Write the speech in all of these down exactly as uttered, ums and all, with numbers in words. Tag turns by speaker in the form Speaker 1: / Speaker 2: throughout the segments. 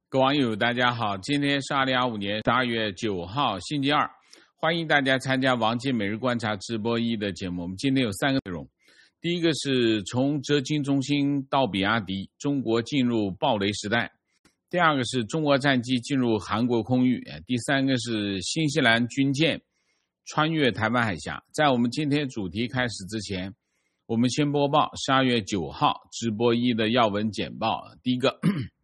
Speaker 1: 各位网友大家好，今天是二零二五年十二月九号星期二，欢迎大家参加王杰每日观察直播一的节目。我们今天有三个内容，第一个是从哲金中心到比亚迪，中国进入暴雷时代；第二个是中国战机进入韩国空域；第三个是新西兰军舰穿越台湾海峡。在我们今天主题开始之前，我们先播报十二月九号直播一的要闻简报。第一个，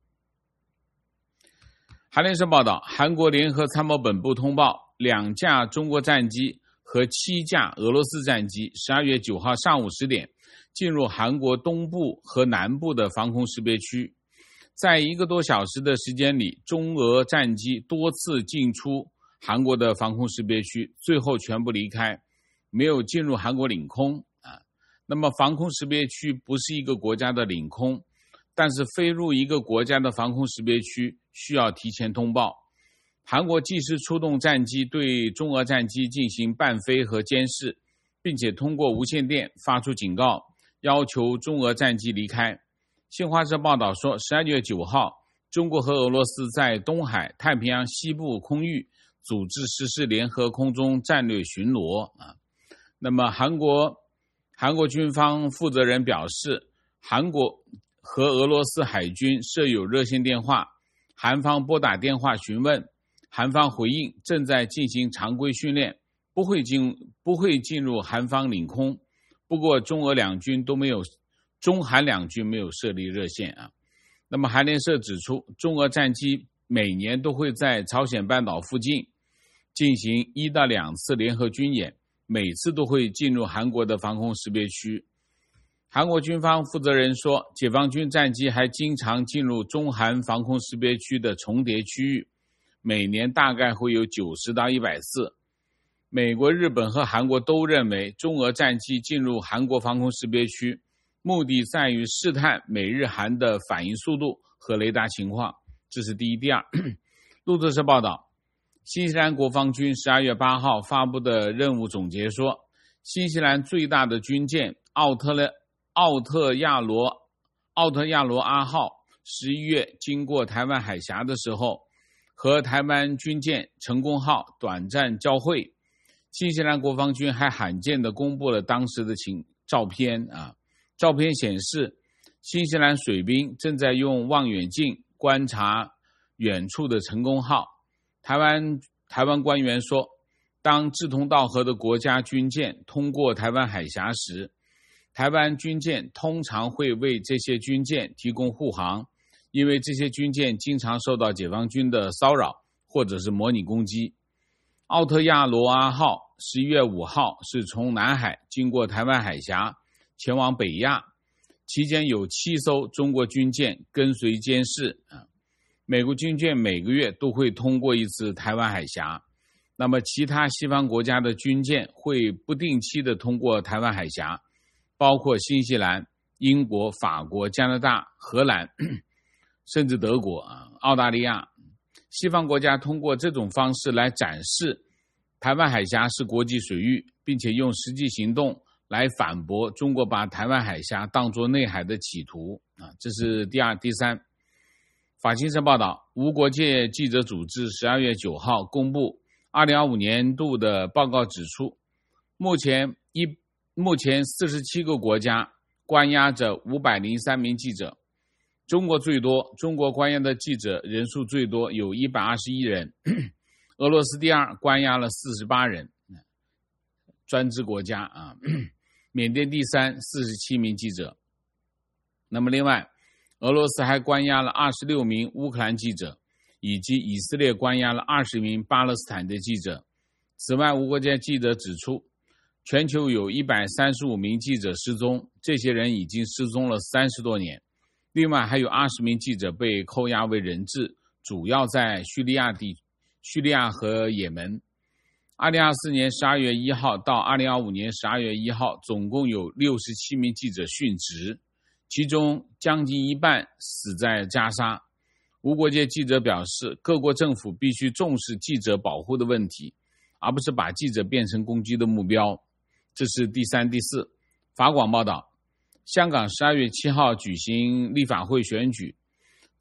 Speaker 1: 韩联社报道，韩国联合参谋本部通报，两架中国战机和七架俄罗斯战机十二月九号上午十点进入韩国东部和南部的防空识别区。在一个多小时的时间里，中俄战机多次进出韩国的防空识别区，最后全部离开，没有进入韩国领空。啊，那么防空识别区不是一个国家的领空，但是飞入一个国家的防空识别区需要提前通报。韩国即时出动战机对中俄战机进行伴飞和监视，并且通过无线电发出警告，要求中俄战机离开。新华社报道说，十二月九号，中国和俄罗斯在东海、太平洋西部空域组织实施联合空中战略巡逻。啊，那么韩国韩国军方负责人表示，韩国和俄罗斯海军设有热线电话，韩方拨打电话询问，韩方回应正在进行常规训练，不会进不会进入韩方领空。不过中俄两军都没有中韩两军没有设立热线啊。那么韩联社指出，中俄战机每年都会在朝鲜半岛附近进行一到两次联合军演，每次都会进入韩国的防空识别区。韩国军方负责人说，解放军战机还经常进入中韩防空识别区的重叠区域，每年大概会有九十到一百次。美国、日本和韩国都认为，中俄战机进入韩国防空识别区，目的在于试探美日韩的反应速度和雷达情况。这是第一。第二，路透社报道，新西兰国防军十二月八号发布的任务总结说，新西兰最大的军舰奥特勒奥特亚罗奥特亚罗阿号十一月经过台湾海峡的时候，和台湾军舰成功号短暂交汇。新西兰国防军还罕见地公布了当时的情照片啊，照片显示，新西兰水兵正在用望远镜观察远处的成功号。台湾台湾官员说，当志同道合的国家军舰通过台湾海峡时，台湾军舰通常会为这些军舰提供护航，因为这些军舰经常受到解放军的骚扰或者是模拟攻击。奥特亚罗阿号十一月五号是从南海经过台湾海峡前往北亚，期间有七艘中国军舰跟随监视。美国军舰每个月都会通过一次台湾海峡，那么其他西方国家的军舰会不定期的通过台湾海峡，包括新西兰、英国、法国、加拿大、荷兰，甚至德国、澳大利亚。西方国家通过这种方式来展示台湾海峡是国际水域，并且用实际行动来反驳中国把台湾海峡当作内海的企图。这是第二。第三，法新社报道，无国界记者组织十二月九号公布二零二五年度的报告，指出，目前一目前四十七个国家关押着五百零三名记者，中国最多，中国关押的记者人数最多，有一百二十一人，俄罗斯第二，关押了四十八人，专制国家啊。缅甸第三，四十七名记者。那么另外，俄罗斯还关押了二十六名乌克兰记者，以及以色列关押了二十名巴勒斯坦的记者。此外，无国界记者指出，全球有一百三十五名记者失踪，这些人已经失踪了三十多年。另外还有二十名记者被扣押为人质，主要在叙利亚地叙利亚和也门。二零二四年十二月一号到二零二五年十二月一号，总共有六十七名记者殉职，其中将近一半死在加沙。无国界记者表示，各国政府必须重视记者保护的问题，而不是把记者变成攻击的目标。这是第三。第四，法广报道，香港十二月七号举行立法会选举，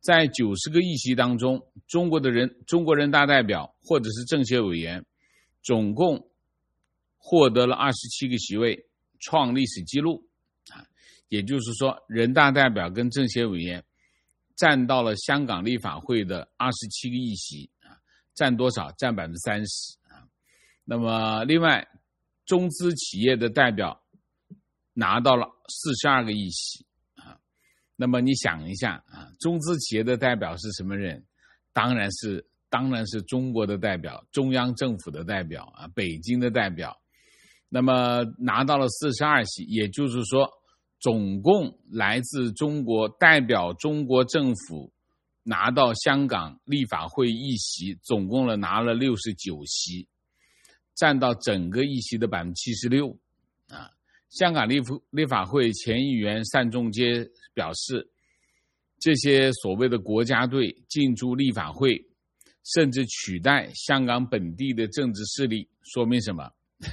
Speaker 1: 在九十个议席当中，中国的人中国人大代表或者是政协委员总共获得了二十七个席位，创历史记录啊。也就是说，人大代表跟政协委员占到了香港立法会的二十七个议席啊，占多少？占百分之三十啊。那么，另外，中资企业的代表拿到了四十二个议席啊。那么你想一下啊，中资企业的代表是什么人？当然是当然是中国的代表，中央政府的代表啊，北京的代表。那么拿到了四十二席，也就是说，总共来自中国代表中国政府拿到香港立法会议席，总共了拿了六十九席，占到整个议席的百分之七十六啊。香港立立法会前议员单仲偕表示，这些所谓的国家队进驻立法会，甚至取代香港本地的政治势力，说明什么？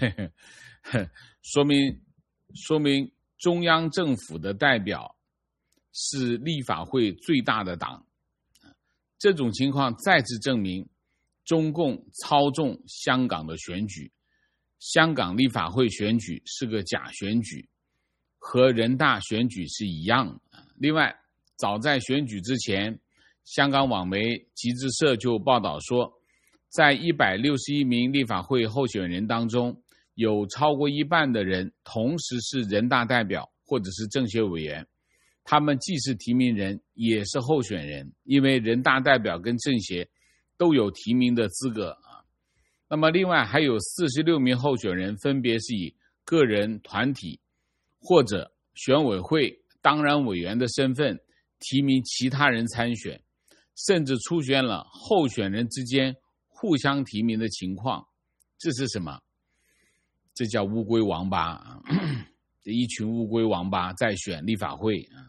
Speaker 1: 说明说明中央政府的代表是立法会最大的党。这种情况再次证明中共操纵香港的选举，香港立法会选举是个假选举，和人大选举是一样。另外，早在选举之前，香港网媒集智社就报道说，在一百六十一名立法会候选人当中，有超过一半的人同时是人大代表或者是政协委员，他们既是提名人也是候选人，因为人大代表跟政协都有提名的资格啊。那么另外还有四十六名候选人分别是以个人、团体或者选委会当然委员的身份提名其他人参选，甚至出现了候选人之间互相提名的情况。这是什么？这叫乌龟王八啊！这一群乌龟王八在选立法会啊。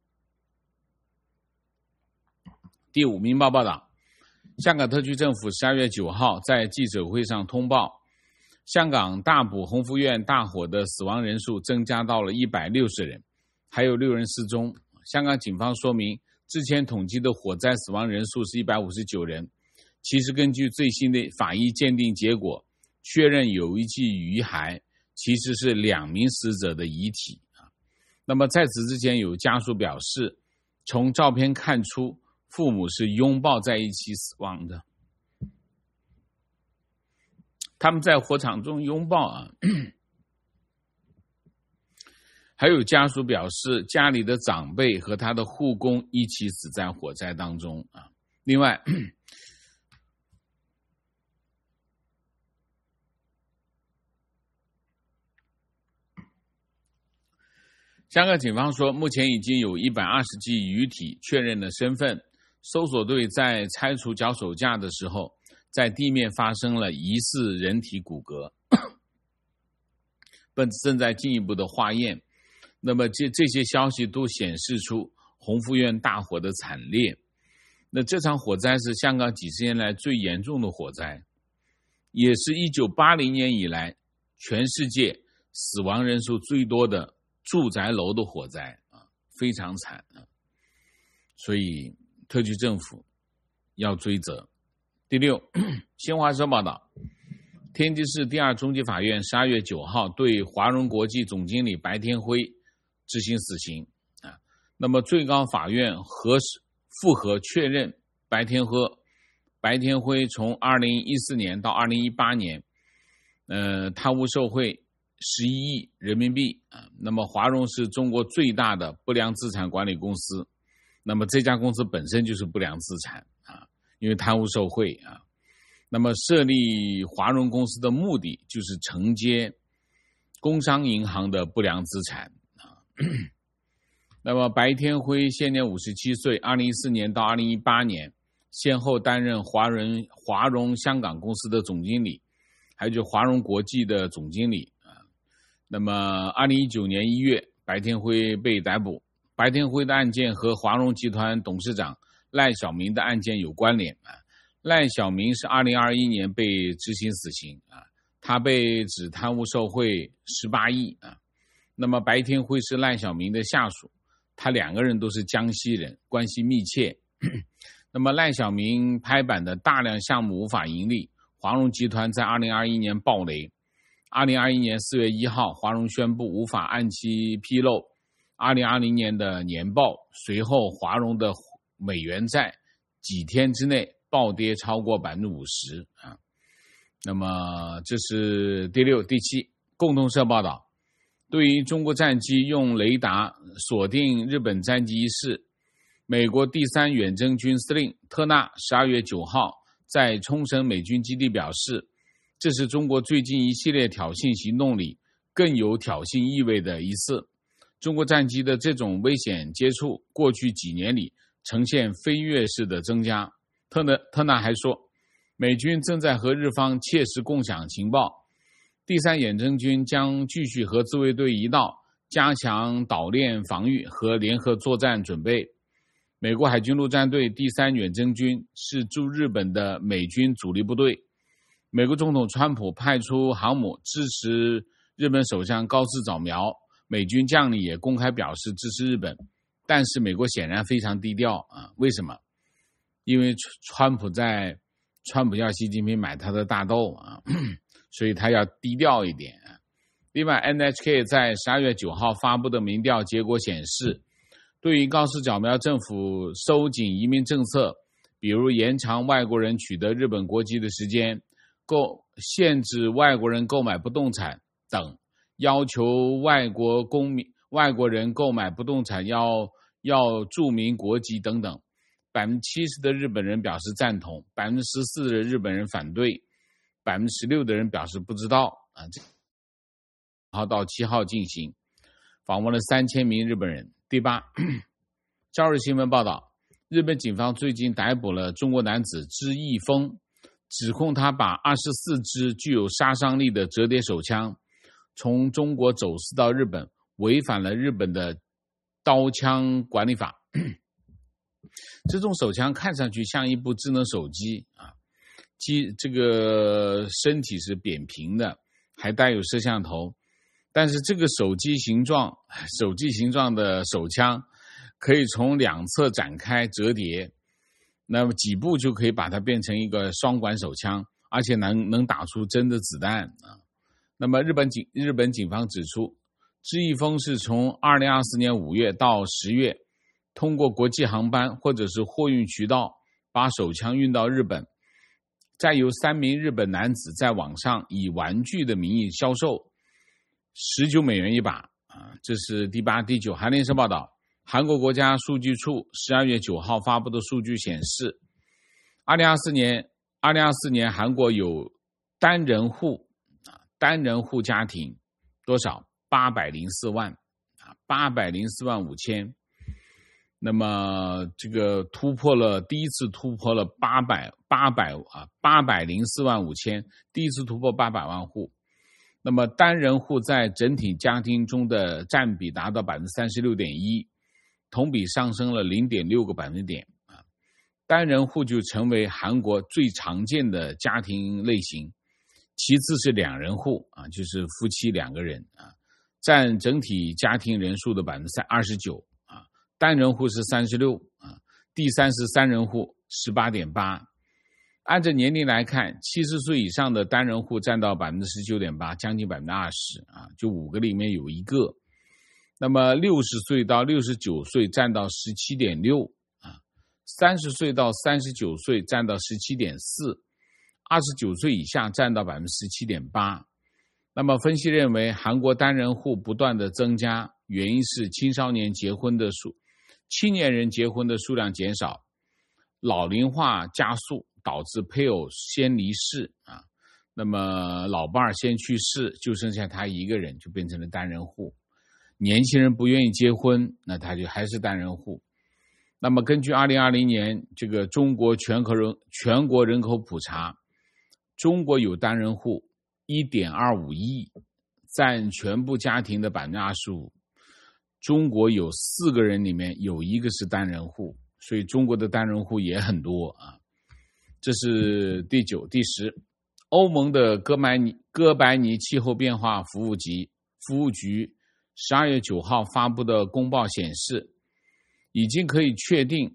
Speaker 1: 第五，《明报》报道，香港特区政府十二月九号在记者会上通报，香港大埔宏福苑大火的死亡人数增加到了一百六十人，还有六人失踪。香港警方说明，之前统计的火灾死亡人数是一百五十九人，其实根据最新的法医鉴定结果，确认有一具遗骸其实是两名死者的遗体。那么在此之前，有家属表示，从照片看出父母是拥抱在一起死亡的，他们在火场中拥抱啊。还有家属表示，家里的长辈和他的护工一起死在火灾当中啊。另外，香港警方说，目前已经有一百二十具遗体确认了身份。搜索队在拆除脚手架的时候，在地面发生了疑似人体骨骼，正在进一步的化验。那么这这些消息都显示出宏福苑大火的惨烈。那这场火灾是香港几十年来最严重的火灾，也是一九八零年以来全世界死亡人数最多的住宅楼的火灾啊，非常惨啊。所以特区政府要追责。第六，新华社报道，天津市第二中级法院十二月九号对华荣国际总经理白天辉执行死刑啊。那么最高法院核复核确认，白天辉白天辉从二零一四年到二零一八年，呃，贪污受贿十一亿人民币啊。那么华荣是中国最大的不良资产管理公司，那么这家公司本身就是不良资产啊，因为贪污受贿啊。那么设立华荣公司的目的就是承接工商银行的不良资产啊。那么白天辉现年五十七岁，二零一四年到二零一八年先后担任华荣华荣香港公司的总经理，还有就华荣国际的总经理啊。那么二零一九年一月，白天辉被逮捕。白天辉的案件和华荣集团董事长赖小民的案件有关联啊。赖小民是二零二一年被执行死刑啊，他被指贪污受贿十八亿啊。那么白天辉是赖小民的下属，他两个人都是江西人，关系密切那么赖小民拍板的大量项目无法盈利，华融集团在二零二一年暴雷。二零二一年四月一号，华融宣布无法按期披露二零二零年的年报，随后华融的美元债几天之内暴跌超过 百分之五十 啊。那么这是第六、第七。共同社报道，对于中国战机用雷达锁定日本战机一事，美国第三远征军司令特纳十二月九号在冲绳美军基地表示，这是中国最近一系列挑衅行动里更有挑衅意味的一次。中国战机的这种危险接触，过去几年里呈现飞跃式的增加。特纳特纳还说，美军正在和日方切实共享情报，第三远征军将继续和自卫队一道加强岛链防御和联合作战准备。美国海军陆战队第三远征军是驻日本的美军主力部队。美国总统川普派出航母支持日本首相高市早苗，美军将领也公开表示支持日本，但是美国显然非常低调啊！为什么？因为川普在川普要习近平买他的大豆啊，所以他要低调一点。另外 N H K 在十二月九号发布的民调结果显示，对于高市早苗政府收紧移民政策，比如延长外国人取得日本国籍的时间，购限制外国人购买不动产等，要求外国公民外国人购买不动产要要注明国籍等等， 百分之七十 的日本人表示赞同， 百分之十四 的日本人反对， 百分之十六 的人表示不知道啊。这号到七号进行，访问了三千名日本人。第八，朝日新闻报道，日本警方最近逮捕了中国男子知义峰，指控他把二十四支具有杀伤力的折叠手枪从中国走私到日本，违反了日本的刀枪管理法。这种手枪看上去像一部智能手机啊，机这个身体是扁平的，还带有摄像头，但是这个手机形状手机形状的手枪可以从两侧展开折叠，那么几步就可以把它变成一个双管手枪，而且能能打出真的子弹啊。那么日本警日本警方指出，知义峰是从二零二四年五月到十月，通过国际航班或者是货运渠道把手枪运到日本，再由三名日本男子在网上以玩具的名义销售，十九美元一把啊。这是第八、第九。韩联社报道，韩国国家数据处十二月九号发布的数据显示，二零二四年二零二四年韩国有单人户啊单人户家庭多少？八百零四万啊八百零四万五千。那么这个突破了第一次突破了八百八百啊八百零四万五千，第一次突破八百万户。那么单人户在整体家庭中的占比达到 百分之三十六点一， 同比上升了 零点六个百分点啊。单人户就成为韩国最常见的家庭类型，其次是两人户啊，就是夫妻两个人啊，占整体家庭人数的 百分之二十九。单人户是三十六啊，第三是三人户 十八点八。按照年龄来看，七十岁以上的单人户占到 百分之十九点八， 将近 百分之二十 啊，就五个里面有一个。那么六十岁到六十九岁占到 十七点六 啊，三十岁到三十九岁占到 十七点四， 二十九岁以下占到 百分之十七点八。那么分析认为，韩国单人户不断的增加，原因是青少年结婚的数青年人结婚的数量减少，老龄化加速导致配偶先离世啊，那么老伴儿先去世，就剩下他一个人，就变成了单人户。年轻人不愿意结婚，那他就还是单人户。那么根据二零二零年这个中国全国人全国人口普查，中国有单人户 一点二五亿，占全部家庭的 百分之二十五。中国有四个人里面有一个是单人户，所以中国的单人户也很多啊。这是第九、第十。欧盟的哥白尼哥白尼气候变化服务局服务局十二月九号发布的公报显示，已经可以确定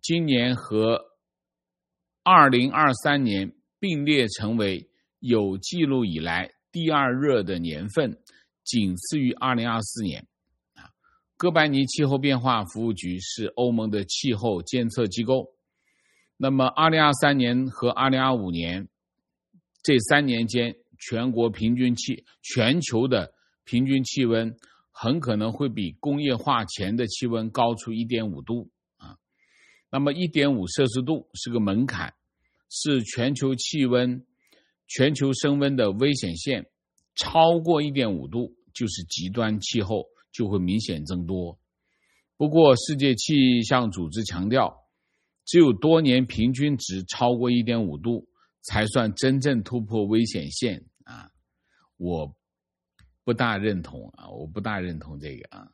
Speaker 1: 今年和二零二三年并列成为有记录以来第二热的年份，仅次于二零二四年。哥白尼气候变化服务局是欧盟的气候监测机构。那么二零二三年和二零二五年这三年间，全国平均气全球的平均气温很可能会比工业化前的气温高出 一点五度啊。那么 一点五摄氏度是个门槛，是全球气温全球升温的危险线，超过 一点五度就是极端气候，就会明显增多。不过世界气象组织强调，只有多年平均值超过 一点五度才算真正突破危险线啊！我不大认同啊，我不大认同这个啊。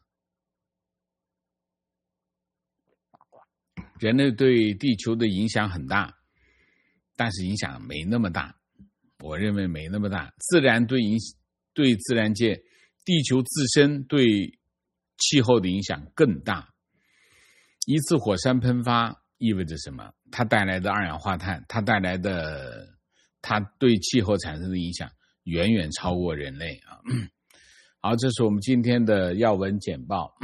Speaker 1: 人类对地球的影响很大，但是影响没那么大，我认为没那么大。自然对影对自然界，地球自身对气候的影响更大。一次火山喷发意味着什么？它带来的二氧化碳，它带来的它对气候产生的影响远远超过人类啊！好，这是我们今天的要闻简报。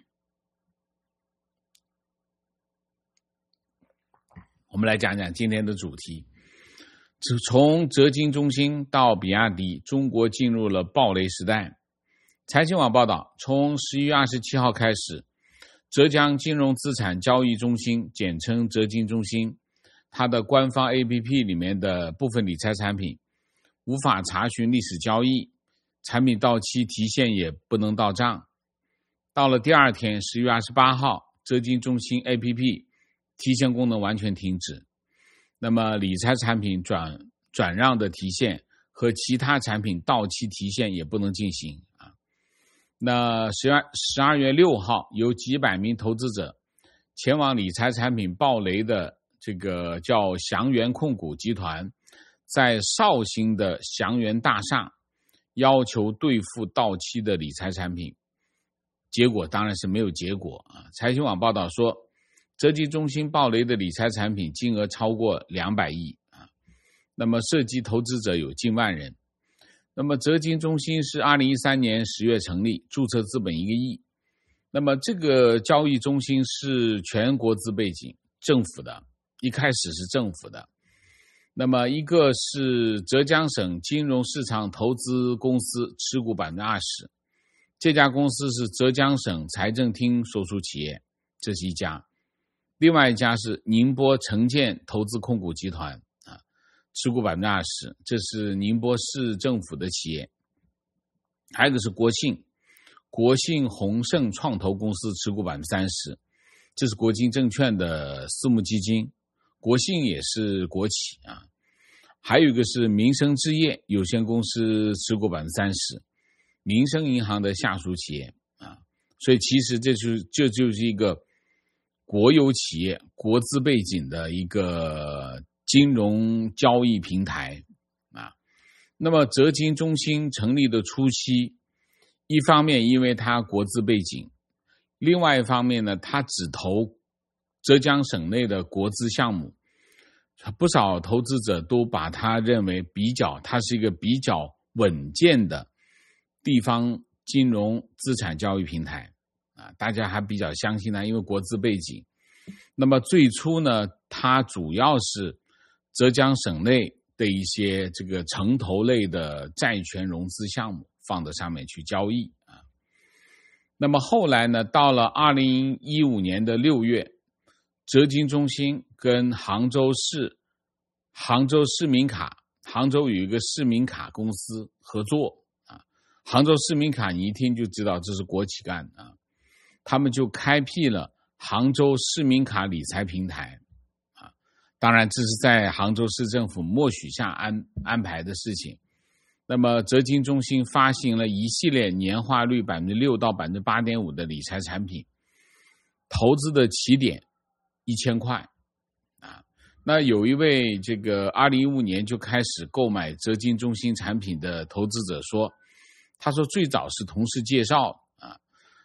Speaker 1: 我们来讲讲今天的主题。从浙金中心到比亚迪，中国进入了暴雷时代。财经网报道，从十一月二十七号开始，浙江金融资产交易中心，简称浙金中心，它的官方 A P P 里面的部分理财产品无法查询历史交易，产品到期提现也不能到账。到了第二天十一月二十八号，浙金中心 A P P 提现功能完全停止，那么理财产品转转让的提现和其他产品到期提现也不能进行啊。那十二月六号，有几百名投资者前往理财产品暴雷的这个叫祥源控股集团，在绍兴的祥源大厦要求兑付到期的理财产品，结果当然是没有结果啊。财新网报道说，浙金中心暴雷的理财产品金额超过两百亿啊，那么涉及投资者有近万人。那么浙金中心是二零一三年十月成立，注册资本一个亿。那么这个交易中心是全国资背景，政府的，一开始是政府的。那么一个是浙江省金融市场投资公司持股 百分之二十， 这家公司是浙江省财政厅所属企业，这是一家。另外一家是宁波城建投资控股集团啊，持股 百分之二十， 这是宁波市政府的企业。还有一个是国信国信宏盛创投公司，持股 百分之三十， 这是国金证券的私募基金，国信也是国企啊。还有一个是民生置业有限公司，持股 百分之三十， 民生银行的下属企业啊。所以其实这就是这就是一个国有企业国资背景的一个金融交易平台啊。那么浙金中心成立的初期，一方面因为它国资背景，另外一方面呢，它只投浙江省内的国资项目，不少投资者都把它认为比较它是一个比较稳健的地方金融资产交易平台啊，大家还比较相信它，因为国资背景。那么最初呢，它主要是浙江省内的一些这个城投类的债权融资项目放到上面去交易啊。那么后来呢，到了二零一五年的六月，浙金中心跟杭州市杭州市民卡杭州有一个市民卡公司合作啊。杭州市民卡你一听就知道这是国企干啊，他们就开辟了杭州市民卡理财平台啊。当然这是在杭州市政府默许下安安排的事情。那么浙金中心发行了一系列年化率 百分之六 到 百分之八点五 的理财产品，投资的起点一千块啊。那有一位这个二零一五年就开始购买浙金中心产品的投资者说，他说最早是同事介绍啊，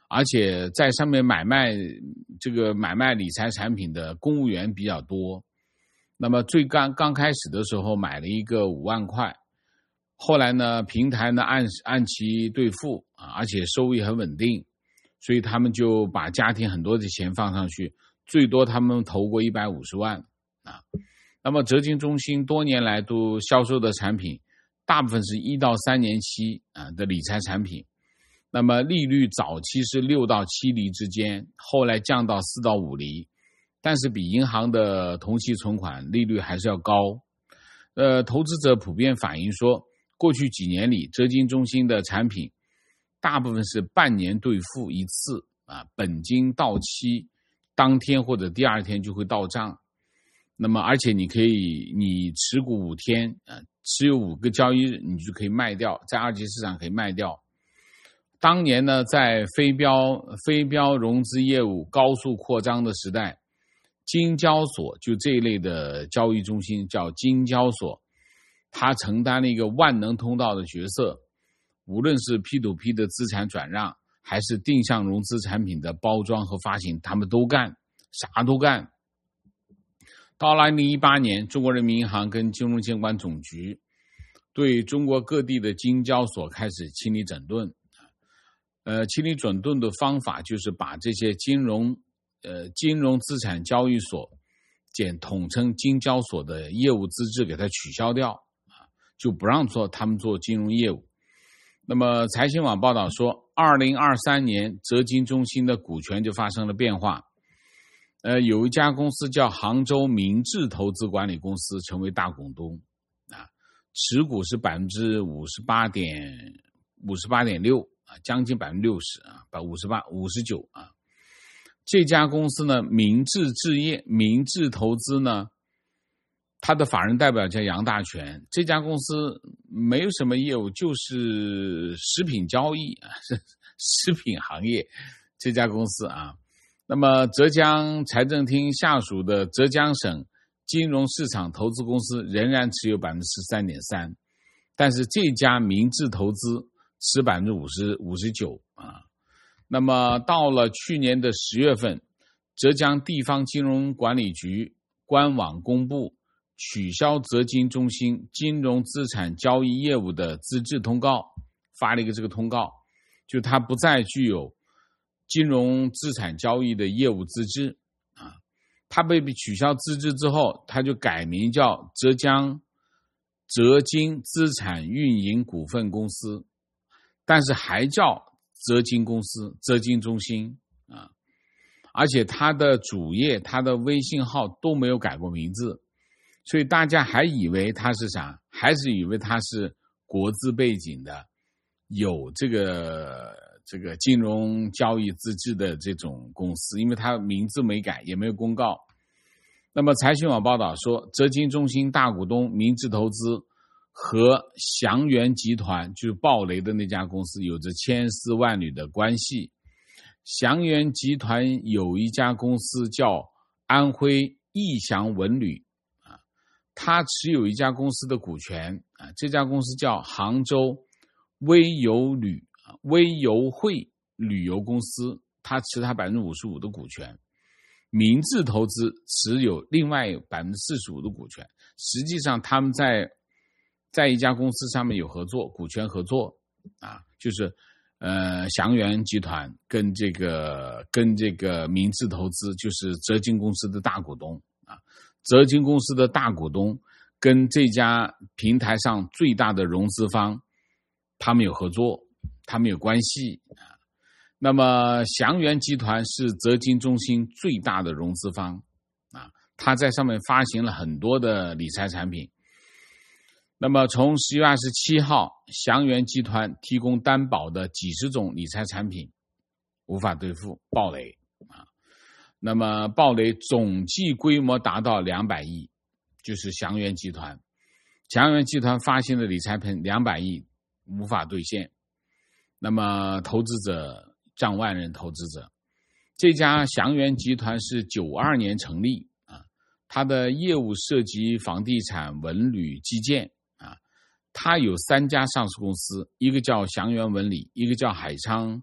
Speaker 1: 而且在上面买卖这个买卖理财产品的公务员比较多。那么最刚刚开始的时候买了一个五万块，后来呢平台呢按按期兑付啊，而且收益很稳定，所以他们就把家庭很多的钱放上去，最多他们投过一百五十万啊。那么哲金中心多年来都销售的产品大部分是一到三年期啊的理财产品，那么利率早期是六到七厘之间，后来降到四到五厘，但是比银行的同期存款利率还是要高。呃，投资者普遍反映说，过去几年里哲金中心的产品大部分是半年兑付一次啊，本金到期当天或者第二天就会到账。那么而且你可以你持股五天啊，持有五个交易日你就可以卖掉，在二级市场可以卖掉。当年呢，在非标非标融资业务高速扩张的时代，金交所就这一类的交易中心叫金交所，它承担了一个万能通道的角色，无论是 P to P 的资产转让，还是定向融资产品的包装和发行，他们都干，啥都干。到了二零一八年，中国人民银行跟金融监管总局对中国各地的金交所开始清理整顿。呃，清理整顿的方法就是把这些金融呃金融资产交易所简统称金交所的业务资质给它取消掉啊，就不让做他们做金融业务。那么财新网报道说，二零二三年哲金中心的股权就发生了变化。呃，有一家公司叫杭州明智投资管理公司成为大股东啊，持股是百分之五十八点五十八点六啊，将近百分之六十啊，把五十八五十九啊。这家公司呢，明智置业明智投资呢，它的法人代表叫杨大全。这家公司没有什么业务，就是食品交易啊，食品行业这家公司啊。那么浙江财政厅下属的浙江省金融市场投资公司仍然持有 百分之十三点三， 但是这家明智投资持 百分之五十五十九 啊。那么到了去年的十月份，浙江地方金融管理局官网公布取消哲金中心金融资产交易业务的资质通告，发了一个这个通告，就它不再具有金融资产交易的业务资质啊。它被取消资质之后，它就改名叫浙江哲金资产运营股份公司，但是还叫哲金公司、哲金中心啊，而且它的主页、它的微信号都没有改过名字，所以大家还以为它是啥？还是以为它是国资背景的，有这个这个金融交易资质的这种公司，因为它名字没改，也没有公告。那么财讯网报道说，哲金中心大股东明智投资和祥源集团，就是暴雷的那家公司，有着千丝万缕的关系。祥源集团有一家公司叫安徽义祥文旅啊，它持有一家公司的股权啊，这家公司叫杭州微游旅微游会旅游公司，它持它 百分之五十五 的股权。明智投资持有另外 百分之四十五 的股权，实际上他们在在一家公司上面有合作，股权合作啊，就是呃祥源集团跟这个跟这个明智投资，就是哲金公司的大股东啊，哲金公司的大股东跟这家平台上最大的融资方，他们有合作，他们有关系啊。那么祥源集团是哲金中心最大的融资方啊，他在上面发行了很多的理财产品。那么从十月二十七号，祥源集团提供担保的几十种理财产品无法兑付，暴雷啊。那么暴雷总计规模达到两百亿，就是祥源集团。祥源集团发行的理财品两百亿无法兑现，那么投资者上万人投资者。这家祥源集团是九二年成立啊，它的业务涉及房地产、文旅、基建啊。它有三家上市公司，一个叫祥源文旅，一个叫海昌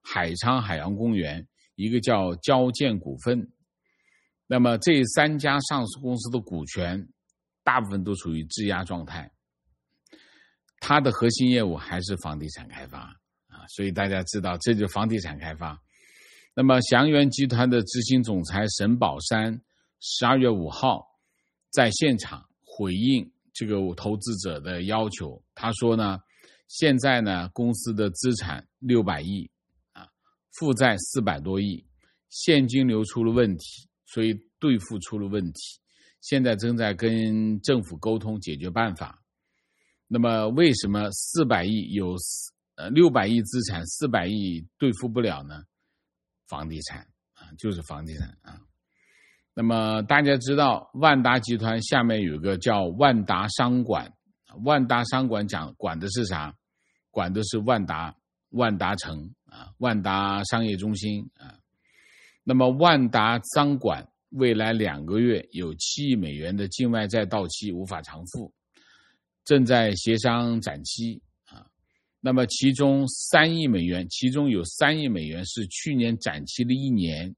Speaker 1: 海昌海洋公园，一个叫交建股份。那么这三家上市公司的股权大部分都处于质押状态，它的核心业务还是房地产开发啊，所以大家知道这就是房地产开发。那么祥源集团的执行总裁沈宝山十二月五号在现场回应这个投资者的要求，他说呢，现在呢公司的资产六百亿啊，负债四百多亿，现金流出了问题，所以兑付出了问题，现在正在跟政府沟通解决办法。那么为什么四百亿有呃六百亿资产四百亿兑付不了呢？房地产啊，就是房地产啊。那么大家知道万达集团下面有一个叫万达商管，万达商管讲管的是啥？管的是万达万达城啊，万达商业中心啊。那么万达商管未来两个月有七亿美元的境外债到期无法偿付，正在协商展期啊。那么其中三亿美元，其中有三亿美元是去年展期的一年，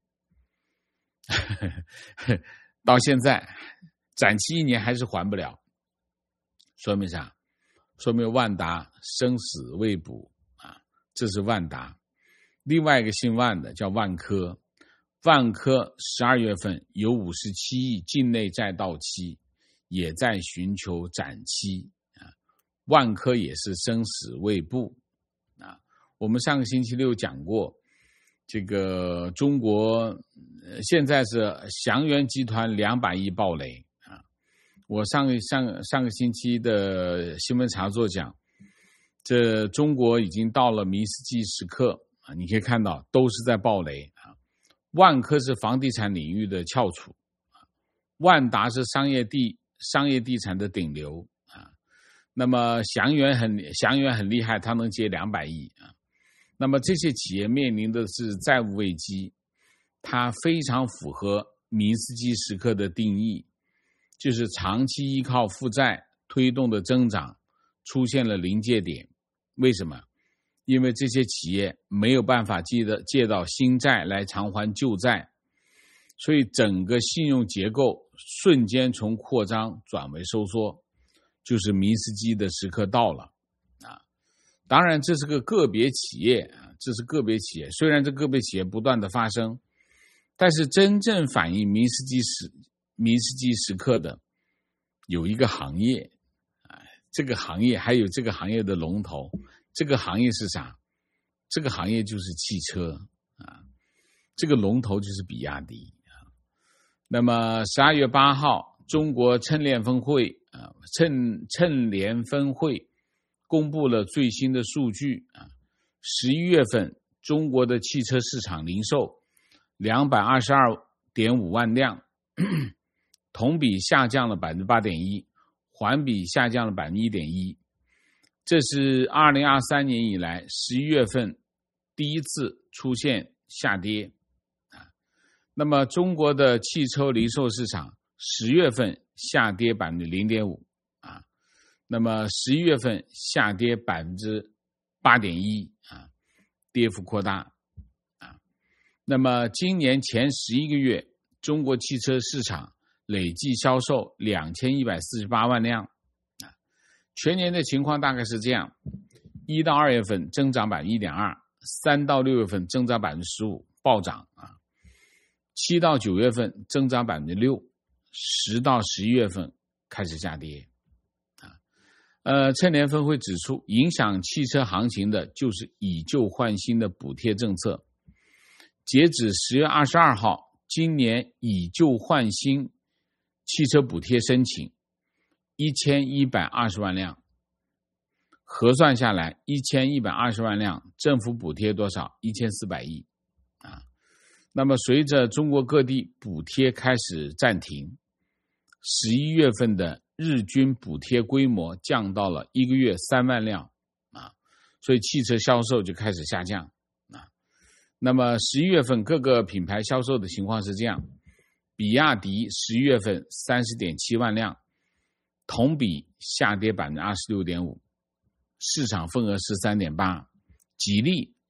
Speaker 1: 到现在展期一年还是还不了，说明啥？说明万达生死未卜啊，这是万达。另外一个姓万的叫万科，万科十二月份有五十七亿境内债到期，也在寻求展期啊。万科也是生死未卜啊。我们上个星期六讲过，这个中国现在是祥源集团两百亿暴雷啊。我上个上上个星期的新闻茶座讲，这中国已经到了迷失机时刻啊，你可以看到都是在暴雷啊。万科是房地产领域的翘楚啊，万达是商业地商业地产的顶流啊。那么祥源很祥源很厉害，它能接两百亿啊。那么这些企业面临的是债务危机，它非常符合明斯基时刻的定义，就是长期依靠负债推动的增长出现了临界点。为什么？因为这些企业没有办法借的借到新债来偿还旧债，所以整个信用结构瞬间从扩张转为收缩，就是明斯基的时刻到了啊。当然这是个个别企业啊，这是个别企业，虽然这个别企业不断的发生，但是真正反映明斯基时明斯基时刻的有一个行业啊，这个行业还有这个行业的龙头，这个行业是啥？这个行业就是汽车啊，这个龙头就是比亚迪啊。那么十二月八号，中国乘联分会啊，乘乘联分会公布了最新的数据啊，十一月份中国的汽车市场零售两百二十二点五万辆，同比下降了 百分之八点一， 环比下降了 百分之一点一。这是二零二三年以来十一月份第一次出现下跌啊。那么中国的汽车零售市场十月份下跌 百分之零点五 啊，那么十一月份下跌 百分之八点一 啊，跌幅扩大啊。那么今年前十一个月中国汽车市场累计销售两千一百四十八万辆啊，全年的情况大概是这样：一到二月份增长 百分之一点二， 三到六月份增长 百分之十五， 暴涨啊；七到九月份增长 百分之六， 十到十一月份开始下跌啊。呃，乘联分会指出，影响汽车行情的就是以旧换新的补贴政策。截止十月二十二号，今年以旧换新汽车补贴申请一千一百二十万辆，核算下来一千一百二十万辆，政府补贴多少？一千四百亿啊。那么随着中国各地补贴开始暂停，十一月份的日均补贴规模降到了一个月三万辆啊，所以汽车销售就开始下降啊。那么十一月份各个品牌销售的情况是这样：比亚迪十一月份 三十点七万辆，同比下跌 百分之二十六点五， 市场份额 十三点八， 吉利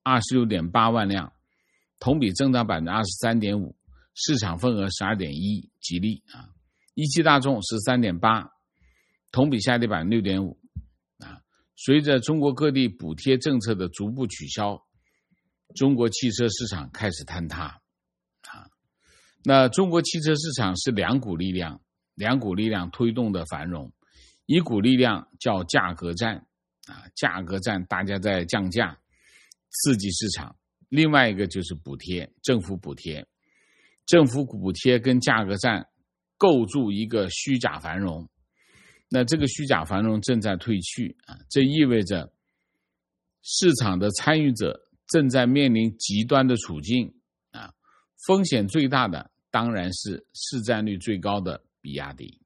Speaker 1: 二十六点八万辆，同比增长 百分之二十三点五， 市场份额 十二点一， 吉利啊。一汽大众 十三点八， 同比下跌 百分之六点五。 啊，随着中国各地补贴政策的逐步取消，中国汽车市场开始坍塌啊。那中国汽车市场是两股力量，两股力量推动的繁荣，一股力量叫价格战啊，价格战大家在降价刺激市场，另外一个就是补贴，政府补贴，政府补贴跟价格战构筑一个虚假繁荣。那这个虚假繁荣正在退去啊，这意味着市场的参与者正在面临极端的处境啊，风险最大的当然是市占率最高的比亚迪。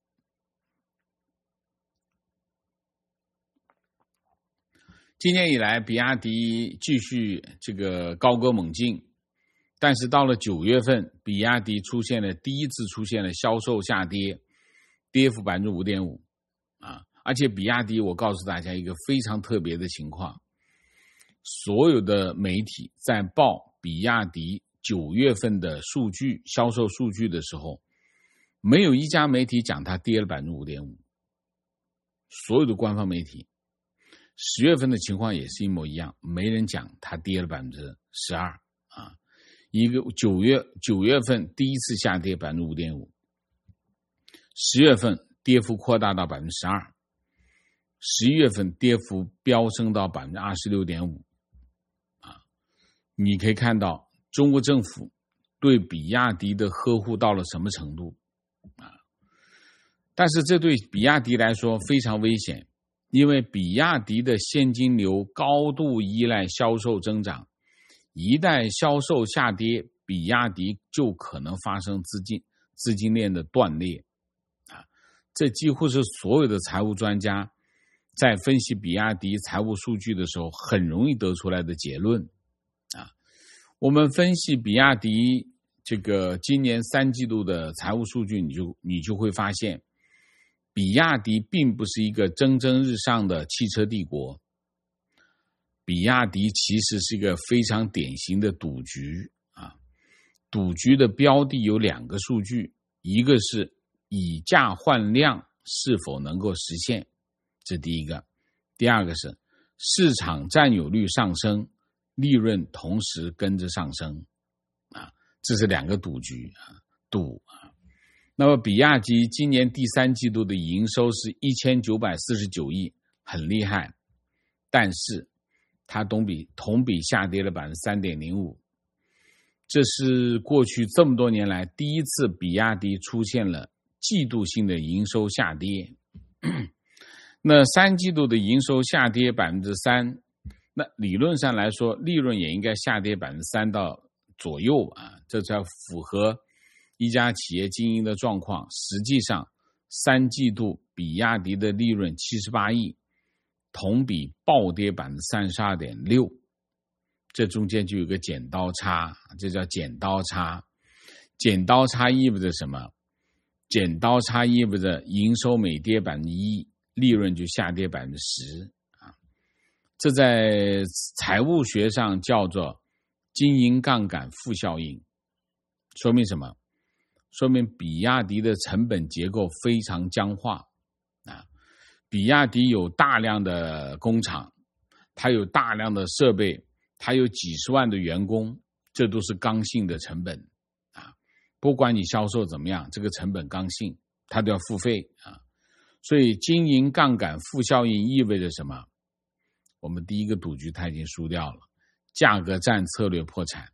Speaker 1: 今年以来，比亚迪继续这个高歌猛进，但是到了九月份，比亚迪出现了第一次出现了销售下跌，跌幅 百分之五点五 啊！而且比亚迪，我告诉大家一个非常特别的情况，所有的媒体在报比亚迪九月份的数据销售数据的时候，没有一家媒体讲它跌了 百分之五点五， 所有的官方媒体。十月份的情况也是一模一样，没人讲它跌了 百分之十二 啊。一个九月九月份第一次下跌 百分之五点五， 十月份跌幅扩大到 百分之十二， 十一月份跌幅飙升到 百分之二十六点五 啊。你可以看到中国政府对比亚迪的呵护到了什么程度啊。但是这对比亚迪来说非常危险，因为比亚迪的现金流高度依赖销售增长，一旦销售下跌，比亚迪就可能发生资金资金链的断裂啊！这几乎是所有的财务专家在分析比亚迪财务数据的时候很容易得出来的结论啊。我们分析比亚迪这个今年三季度的财务数据，你就你就会发现，比亚迪并不是一个蒸蒸日上的汽车帝国，比亚迪其实是一个非常典型的赌局啊。赌局的标的有两个数据，一个是以价换量是否能够实现，这第一个；第二个是市场占有率上升，利润同时跟着上升啊，这是两个赌局啊，赌啊。那么比亚迪今年第三季度的营收是一千九百四十九亿，很厉害，但是它同比同比下跌了 百分之三点零五， 这是过去这么多年来第一次比亚迪出现了季度性的营收下跌。那三季度的营收下跌 百分之三， 那理论上来说利润也应该下跌 百分之三 到左右啊，这才符合一家企业经营的状况。实际上三季度比亚迪的利润七十八亿，同比暴跌 百分之三十二点六， 这中间就有个剪刀差，这叫剪刀差。剪刀差意味着什么？剪刀差意味着营收每跌 百分之一， 利润就下跌 百分之十 啊。这在财务学上叫做经营杠杆负效应。说明什么？说明比亚迪的成本结构非常僵化啊！比亚迪有大量的工厂，它有大量的设备，它有几十万的员工，这都是刚性的成本啊！不管你销售怎么样，这个成本刚性，它都要付费啊！所以经营杠杆负效应意味着什么？我们第一个赌局它已经输掉了，价格战策略破产。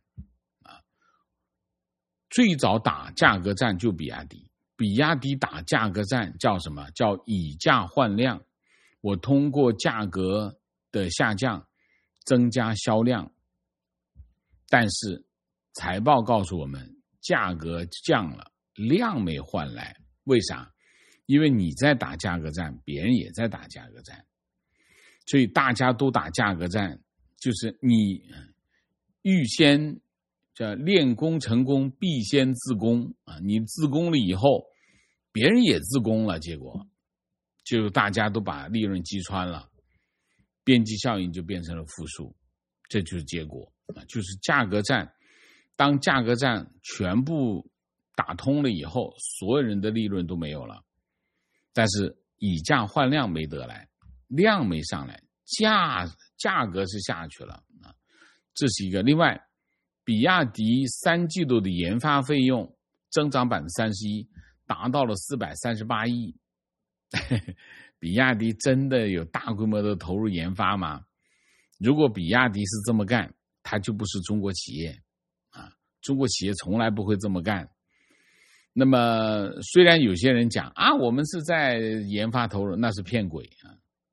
Speaker 1: 最早打价格战就比亚迪，比亚迪打价格战叫什么？叫以价换量。我通过价格的下降增加销量，但是财报告诉我们价格降了，量没换来。为啥？因为你在打价格战，别人也在打价格战，所以大家都打价格战，就是你预先叫练功成功必先自宫啊！你自宫了以后，别人也自宫了，结果就大家都把利润击穿了，边际效应就变成了负数，这就是结果就是价格战。当价格战全部打通了以后，所有人的利润都没有了，但是以价换量没得来，量没上来，价价格是下去了啊，这是一个。另外，比亚迪三季度的研发费用增长 百分之三十一， 达到了四百三十八亿。比亚迪真的有大规模的投入研发吗？如果比亚迪是这么干，它就不是中国企业啊！中国企业从来不会这么干。那么虽然有些人讲啊，我们是在研发投入，那是骗鬼啊！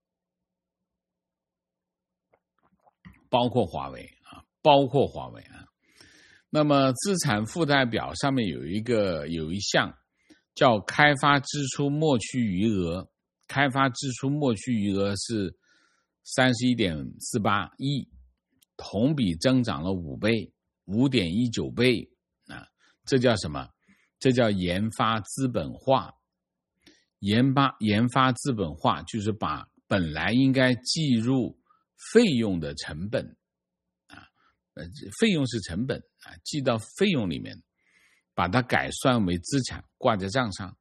Speaker 1: 包括华为啊，包括华为啊。那么资产负债表上面有一个有一项叫开发支出末期余额，开发支出末期余额是 三十一点四八亿，同比增长了五倍 五点一九倍啊，这叫什么？这叫研发资本化。研发研发资本化就是把本来应该计入费用的成本啊，呃，费用是成本啊，记到费用里面，把它改算为资产，挂在账上。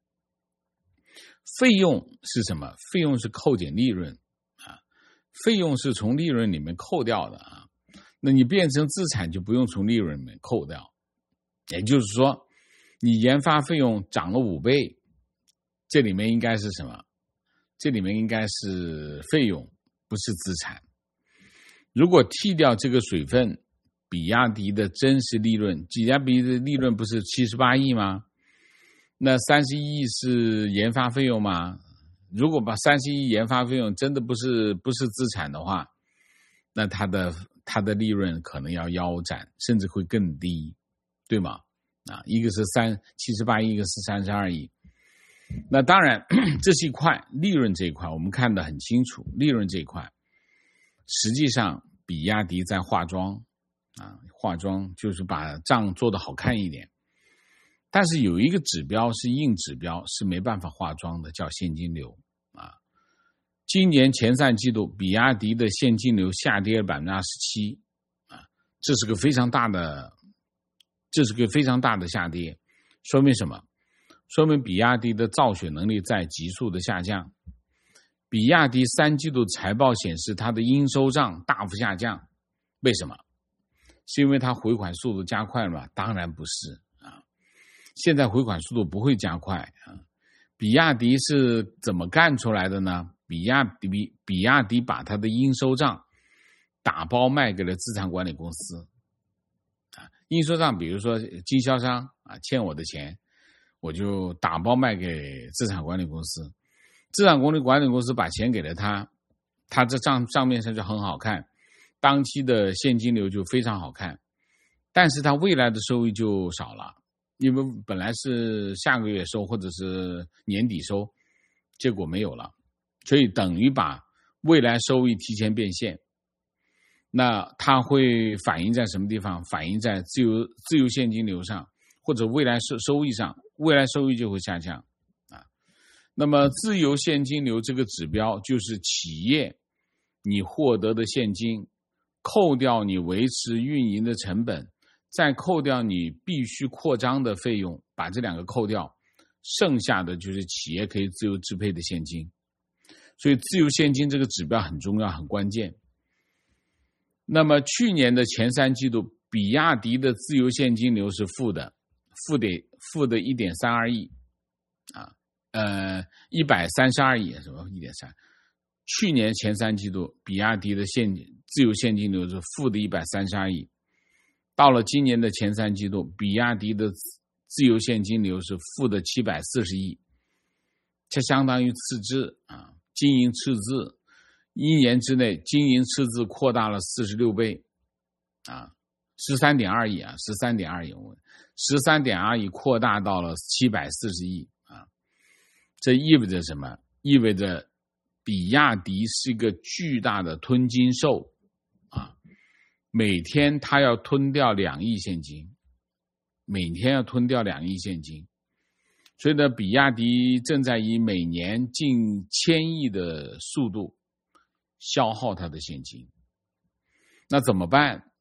Speaker 1: 费用是什么？费用是扣减利润啊，费用是从利润里面扣掉的啊。那你变成资产就不用从利润里面扣掉，也就是说，你研发费用涨了五倍，这里面应该是什么？这里面应该是费用，不是资产。如果剔掉这个水分，比亚迪的真实利润，比亚迪的利润不是七十八亿吗？那三十一亿是研发费用吗？如果把三十一亿研发费用真的不是不是资产的话，那它的它的利润可能要腰斩，甚至会更低，对吗？啊，一个是三七十八亿，一个是三十二亿。那当然，这是一块利润这一块，我们看得很清楚。利润这一块，实际上比亚迪在化妆啊，化妆就是把账做得好看一点。但是有一个指标是硬指标，是没办法化妆的，叫现金流啊。今年前三季度，比亚迪的现金流下跌了 百分之二十七 啊，这是个非常大的，这是个非常大的下跌，说明什么？说明比亚迪的造血能力在急速的下降。比亚迪三季度财报显示，它的应收账大幅下降，为什么？是因为它回款速度加快了吗？当然不是啊，现在回款速度不会加快啊。比亚迪是怎么干出来的呢？比亚迪比亚迪把它的应收账打包卖给了资产管理公司啊，应收账比如说经销商啊欠我的钱，我就打包卖给资产管理公司，资产管理管理公司把钱给了他，他这账账面上就很好看，当期的现金流就非常好看，但是他未来的收益就少了，因为本来是下个月收或者是年底收，结果没有了，所以等于把未来收益提前变现。那它会反映在什么地方？反映在自由自由现金流上，或者未来收收益上，未来收益就会下降啊。那么自由现金流这个指标就是企业你获得的现金，扣掉你维持运营的成本，再扣掉你必须扩张的费用，把这两个扣掉，剩下的就是企业可以自由支配的现金。所以自由现金这个指标很重要，很关键。那么去年的前三季度，比亚迪的自由现金流是负的，负的负的 一点三二亿啊，呃一百三十二亿什么 一点三， 去年前三季度比亚迪的现自由现金流是负的一百三十二亿，到了今年的前三季度，比亚迪的自由现金流是负的七百四十亿，这相当于赤字啊，经营赤字，一年之内经营赤字扩大了四十六倍啊， 十三点二亿啊 ,十三点二亿 ,十三点二亿扩大到了七百四十亿啊，这意味着什么？意味着比亚迪是一个巨大的吞金兽啊，每天它要吞掉两亿现金，每天要吞掉两亿现金，所以呢，比亚迪正在以每年近千亿的速度消耗它的现金。那怎么办？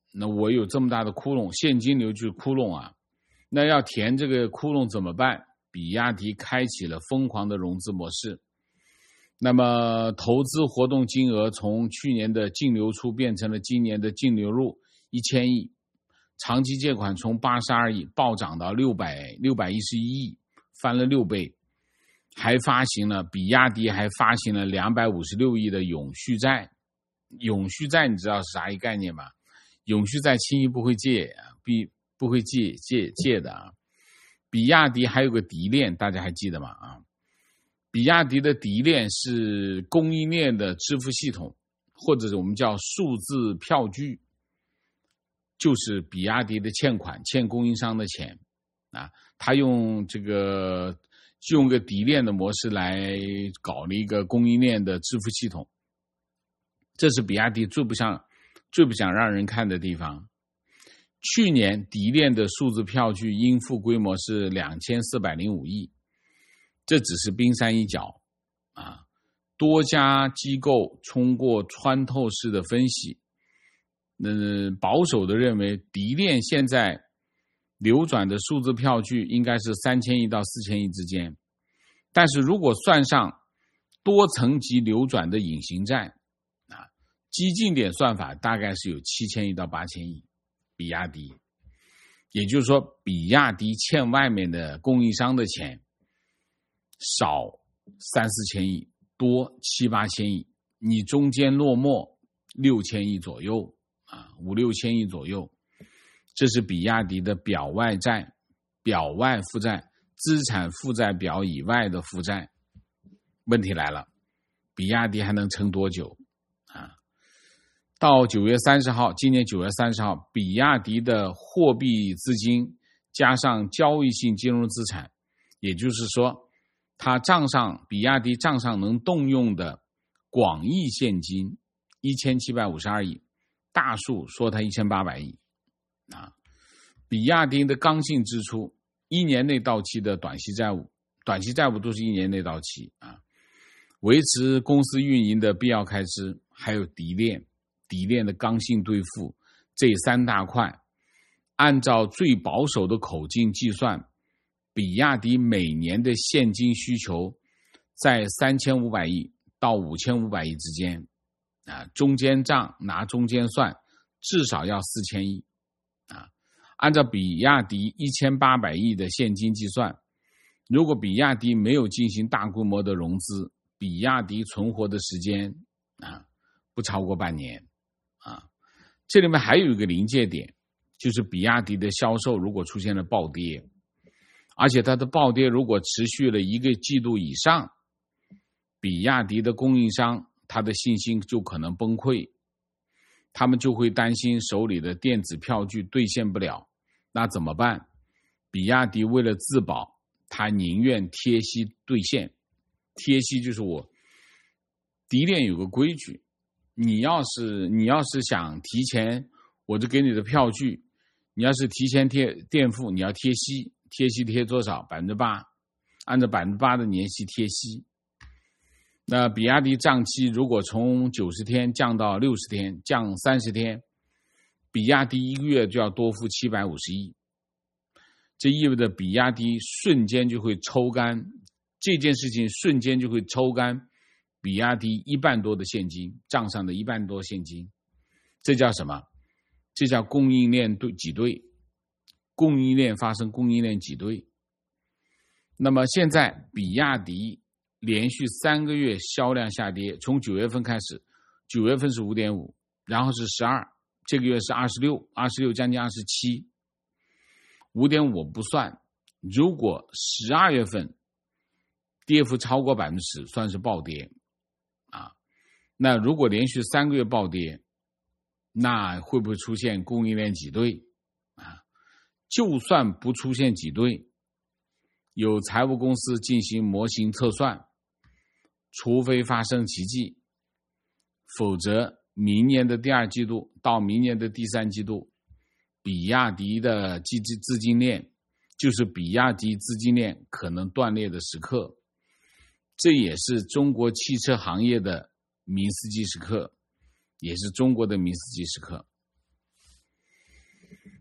Speaker 1: 那我有这么大的窟窿，现金流就是窟窿啊，那要填这个窟窿怎么办？比亚迪开启了疯狂的融资模式。那么投资活动金额从去年的净流出变成了今年的净流入一千亿，长期借款从八十二亿暴涨到六百六百一十一亿，翻了六倍。还发行了比亚迪还发行了两百五十六亿的永续债。永续债你知道是啥一概念吗？永续债轻易不会借，必不会借借借的啊。比亚迪还有个迪链，大家还记得吗？啊，比亚迪的迪链是供应链的支付系统，或者是我们叫数字票据，就是比亚迪的欠款，欠供应商的钱啊，他用这个用个迪链的模式来搞了一个供应链的支付系统，这是比亚迪最不想最不想让人看的地方。去年迪链的数字票据应付规模是两千四百零五亿，这只是冰山一角啊！多家机构通过穿透式的分析，呃，保守的认为迪链现在流转的数字票据应该是三千亿到四千亿之间，但是如果算上多层级流转的隐形债啊，激进点算法大概是有七千亿到八千亿。比亚迪，也就是说，比亚迪欠外面的供应商的钱少三四千亿，多七八千亿，你中间落墨六千亿左右啊，五六千亿左右，这是比亚迪的表外债、表外负债、资产负债表以外的负债。问题来了，比亚迪还能撑多久啊？到九月三十号，今年九月三十号，比亚迪的货币资金加上交易性金融资产，也就是说，它账上比亚迪账上能动用的广义现金一千七百五十二亿，大数说它一千八百亿啊。比亚迪的刚性支出，一年内到期的短期债务，短期债务都是一年内到期啊。维持公司运营的必要开支，还有迪链。底链的刚性兑付，这三大块，按照最保守的口径计算，比亚迪每年的现金需求在三千五百亿到五千五百亿之间，啊，中间账拿中间算，至少要四千亿，啊，按照比亚迪一千八百亿的现金计算，如果比亚迪没有进行大规模的融资，比亚迪存活的时间啊，不超过半年。啊，这里面还有一个临界点，就是比亚迪的销售如果出现了暴跌，而且它的暴跌如果持续了一个季度以上，比亚迪的供应商他的信心就可能崩溃，他们就会担心手里的电子票据兑现不了，那怎么办？比亚迪为了自保，他宁愿贴息兑现。贴息就是我迪链有个规矩，你要是你要是想提前，我就给你的票据，你要是提前贴垫付，你要贴息，贴息贴多少？百分之八，按照百分之八的年息贴息。那比亚迪账期如果从九十天降到六十天，降三十天，比亚迪一个月就要多付七百五十亿，这意味着比亚迪瞬间就会抽干，这件事情瞬间就会抽干比亚迪一半多的现金，账上的一半多现金，这叫什么？这叫供应链挤兑，供应链发生供应链挤兑。那么现在比亚迪连续三个月销量下跌，从九月份开始，九月份是 五点五， 然后是十二，这个月是二十六，二十六将近二十七， 五点五 不算，如果十二月份跌幅超过 百分之十 算是暴跌啊。那如果连续三个月暴跌，那会不会出现供应链挤兑啊？就算不出现挤兑，有财务公司进行模型测算，除非发生奇迹，否则明年的第二季度到明年的第三季度，比亚迪的资金链就是比亚迪资金链可能断裂的时刻，这也是中国汽车行业的明斯基时刻，也是中国的明斯基时刻。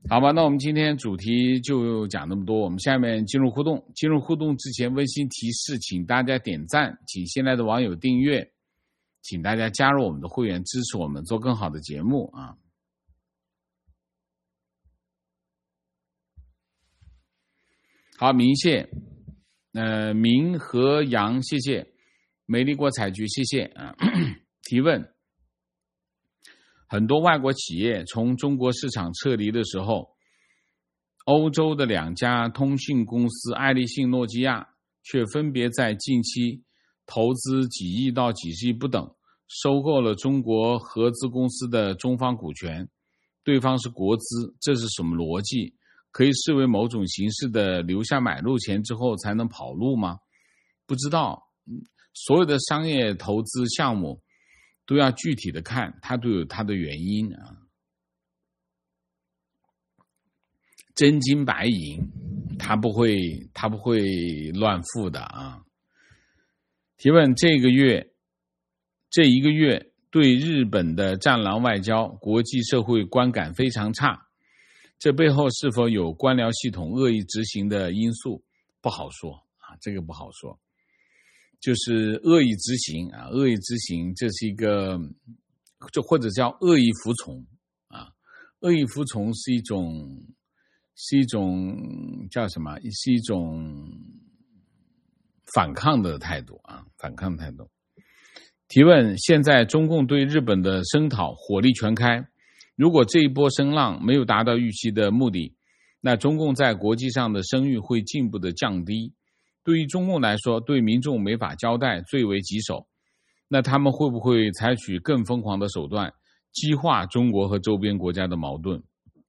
Speaker 1: 好吧，那我们今天主题就讲那么多，我们下面进入互动。进入互动之前，温馨提示，请大家点赞，请现在的网友订阅，请大家加入我们的会员，支持我们做更好的节目啊。好，明谢，呃，明和阳，谢谢，美丽国采菊，谢谢啊。提问。很多外国企业从中国市场撤离的时候，欧洲的两家通信公司爱立信、诺基亚却分别在近期投资几亿到几十亿不等，收购了中国合资公司的中方股权，对方是国资，这是什么逻辑？可以视为某种形式的留下买路钱之后才能跑路吗？不知道，所有的商业投资项目都要具体的看，它都有它的原因啊。真金白银，它不会，它不会乱付的啊。提问：这个月，这一个月对日本的战狼外交，国际社会观感非常差，这背后是否有官僚系统恶意执行的因素？不好说啊，这个不好说。就是恶意执行啊，恶意执行，这是一个，就或者叫恶意服从啊，恶意服从是一种，是一种叫什么？是一种反抗的态度啊，反抗态度。提问：现在中共对日本的声讨火力全开，如果这一波声浪没有达到预期的目的，那中共在国际上的声誉会进一步的降低。对于中共来说，对民众没法交代最为棘手，那他们会不会采取更疯狂的手段，激化中国和周边国家的矛盾？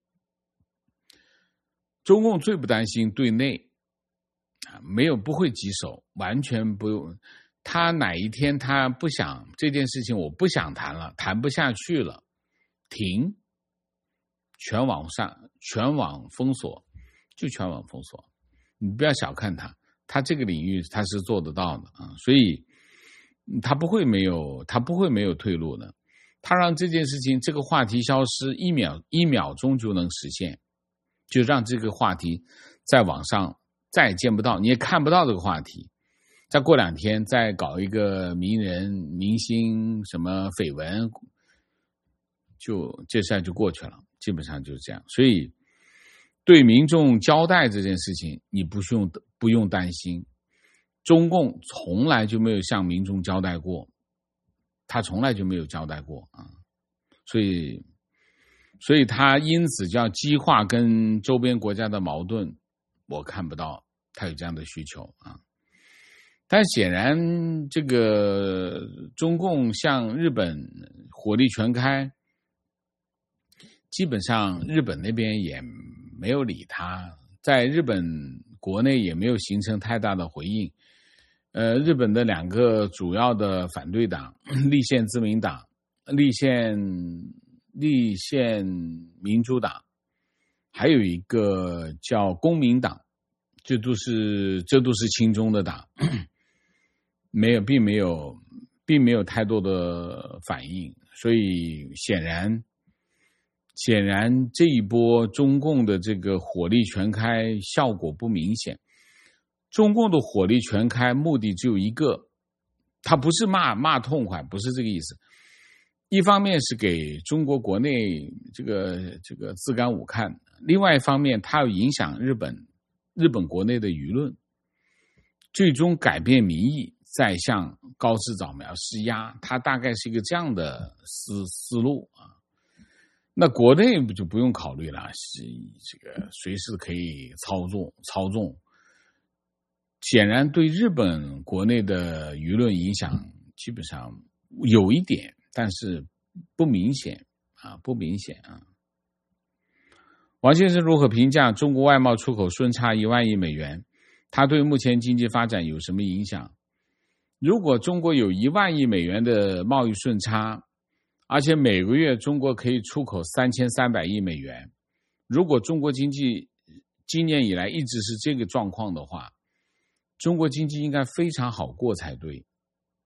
Speaker 1: 中共最不担心对内，没有不会棘手，完全不用。他哪一天他不想这件事情，我不想谈了，谈不下去了，停，全网上全网封锁，就全网封锁。你不要小看他。他这个领域他是做得到的啊，所以他不会没有他不会没有退路的。他让这件事情这个话题消失一秒一秒钟就能实现，就让这个话题在网上再也见不到，你也看不到这个话题。再过两天再搞一个名人明星什么绯闻，就这事就过去了，基本上就是这样。所以对民众交代这件事情，你不用不用担心，中共从来就没有向民众交代过，他从来就没有交代过啊，所以，所以他因此就要激化跟周边国家的矛盾，我看不到他有这样的需求啊。但显然，这个中共向日本火力全开，基本上日本那边也没有理他，在日本国内也没有形成太大的回应。呃，日本的两个主要的反对党，立宪自民党、立宪立宪民主党，还有一个叫公民党，这都是这都是亲中的党，没有，并没有，并没有太多的反应，所以显然。显然这一波中共的这个火力全开效果不明显。中共的火力全开目的只有一个，他不是骂骂痛快，不是这个意思。一方面是给中国国内这个这个自干五看，另外一方面它要影响日本日本国内的舆论，最终改变民意，再向高市早苗施压，它大概是一个这样的思思路啊。那国内就不用考虑了，是这个随时可以操纵操纵。显然对日本国内的舆论影响基本上有一点，但是不明显啊，不明显啊。王先生如何评价中国外贸出口顺差一万亿美元？它对目前经济发展有什么影响？如果中国有一万亿美元的贸易顺差，而且每个月中国可以出口三千三百亿美元，如果中国经济今年以来一直是这个状况的话，中国经济应该非常好过才对。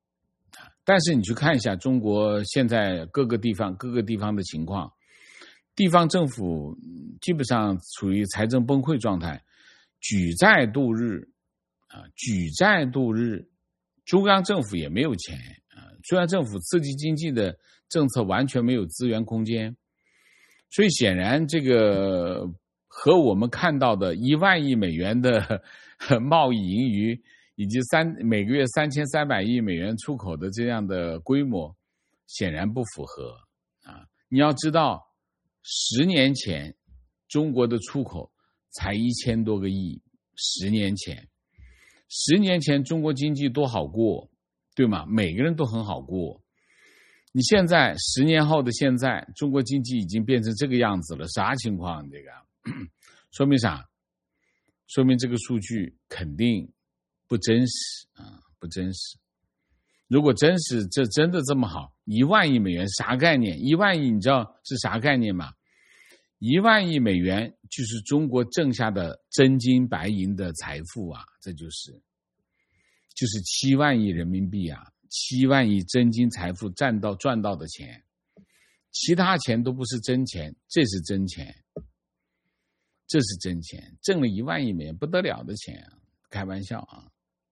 Speaker 1: 但是你去看一下中国现在各个地方各个地方的情况， 地方政府基本上处于财政崩溃状态，举债度日啊，举债度日，中央政府也没有钱啊，中央政府刺激经济的政策完全没有资源空间，所以显然这个和我们看到的一万亿美元的贸易盈余以及三每个月三千三百亿美元出口的这样的规模显然不符合啊！你要知道，十年前中国的出口才一千多个亿，十年前，十年前中国经济多好过，对吗？每个人都很好过。你现在十年后的现在，中国经济已经变成这个样子了，啥情况？这个说明啥？说明这个数据肯定不真实啊，不真实。如果真是这真的这么好，一万亿美元啥概念？一万亿你知道是啥概念吗？一万亿美元就是中国挣下的真金白银的财富啊，这就是就是七万亿人民币啊，七万亿真金财富赚到赚到的钱，其他钱都不是真钱，这是真钱，这是真钱，挣了一万亿美元不得了的钱啊，开玩笑啊。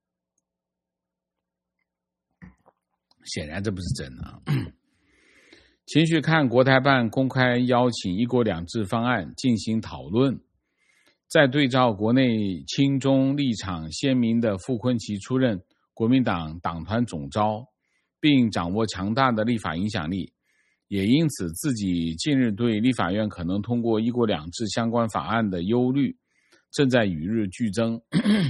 Speaker 1: 显然这不是真的啊！请续看国台办公开邀请一国两制方案进行讨论，再对照国内亲中立场鲜明的傅昆萁出任国民党党团总召，并掌握强大的立法影响力，也因此自己近日对立法院可能通过一国两制相关法案的忧虑正在与日俱增。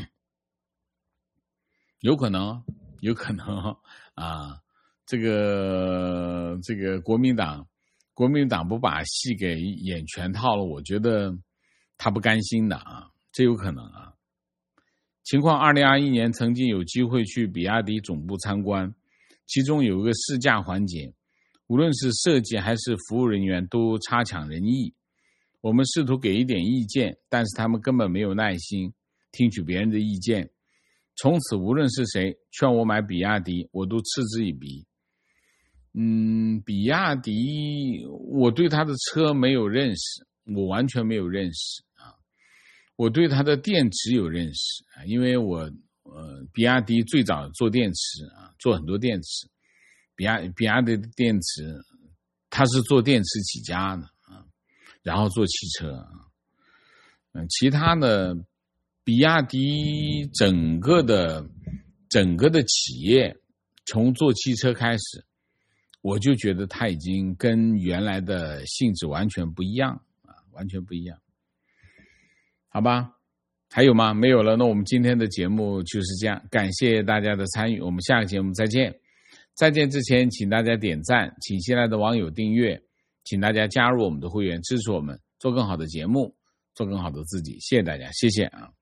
Speaker 1: 有可能，有可能啊！这个这个国民党，国民党不把戏给演全套了，我觉得他不甘心的啊，这有可能啊。情况二零二一年曾经有机会去比亚迪总部参观，其中有一个试驾环节，无论是设计还是服务人员都差强人意。我们试图给一点意见，但是他们根本没有耐心听取别人的意见。从此无论是谁劝我买比亚迪，我都嗤之以鼻。嗯，比亚迪我对他的车没有认识，我完全没有认识啊。我对它的电池有认识啊，因为我呃比亚迪最早做电池啊，做很多电池。比亚比亚迪的电池，它是做电池起家的啊，然后做汽车啊。嗯，其他的比亚迪整个的整个的企业从做汽车开始，我就觉得它已经跟原来的性质完全不一样啊，完全不一样。好吧，还有吗？没有了，那我们今天的节目就是这样，感谢大家的参与，我们下个节目再见。再见之前，请大家点赞，请新来的网友订阅，请大家加入我们的会员，支持我们做更好的节目，做更好的自己。谢谢大家，谢谢啊。